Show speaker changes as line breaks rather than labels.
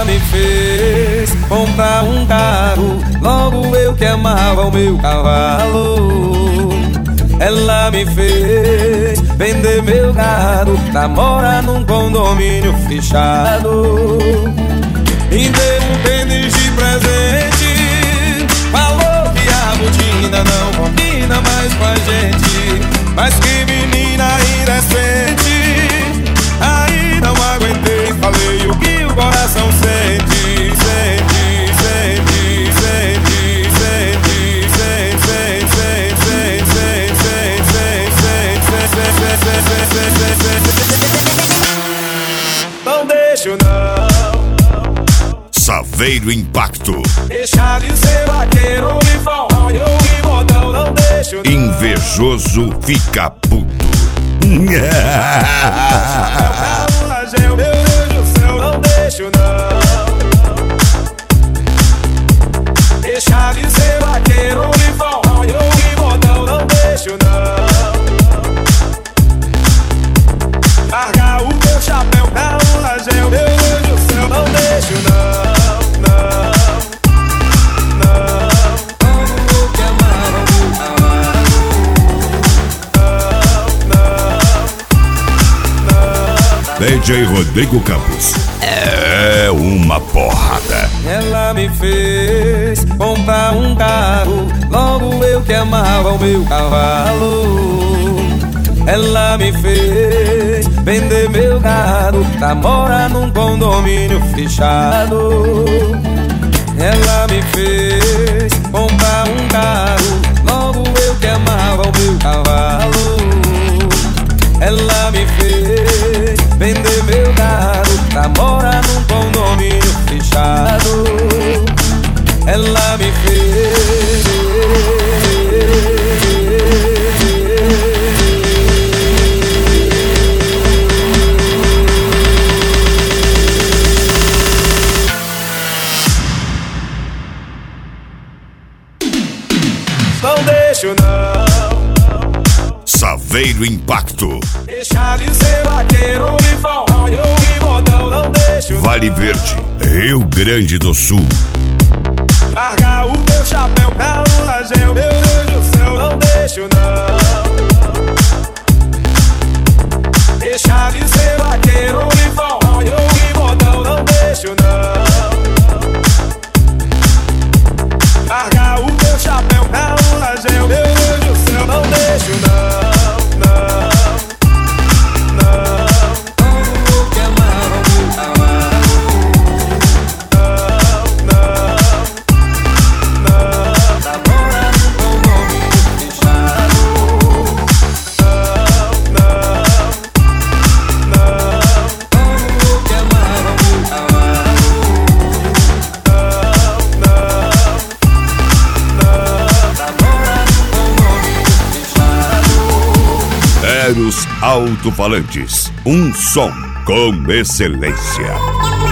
Ela me fez comprar um carro, logo eu que amava o meu cavalo. Ela me fez vender meu gado pra morar num condomínio fechado. E deu um tênis de presente, falou que a botina não combina mais com a gente. Mas que menina indecente, aí não aguentei, falei o que o coração sente. Sente, sente, sente, sente, sente, sente, sente. Não deixo não.
Saveiro Impacto.
Deixa de ser vaqueiro e forró e modão, não deixo não.
Invejoso fica puto.
Meu Deus do céu, não deixo não. Deixa de ser vaqueiro e forró e modão, não deixo não. Largar o meu chapéu pra um rajão, meu Deus do céu, não deixo não.
DJ Rodrigo Campos é uma porrada.
Ela me fez comprar um carro, logo eu que amava o meu cavalo. Ela me fez vender meu gado pra morar num condomínio fechado. Ela me fez comprar um carro, logo eu que amava o meu cavalo. Ela me fez vender meu gado pra morar num condomínio fechado. Ela me fez. Não deixo não.
Saveiro Impacto.
Deixa de ser vaqueiro e forró e modão, não deixo.
Vale Verde, Rio Grande do Sul.
Largar o meu chapéu pra um rajão, meu Deus do céu, não deixo não. Deixa de ser vaqueiro e forró e modão, não deixo não. Largar o meu chapéu pra um rajão, meu Deus do céu, não deixo não.
Eros Alto-Falantes, um som com excelência.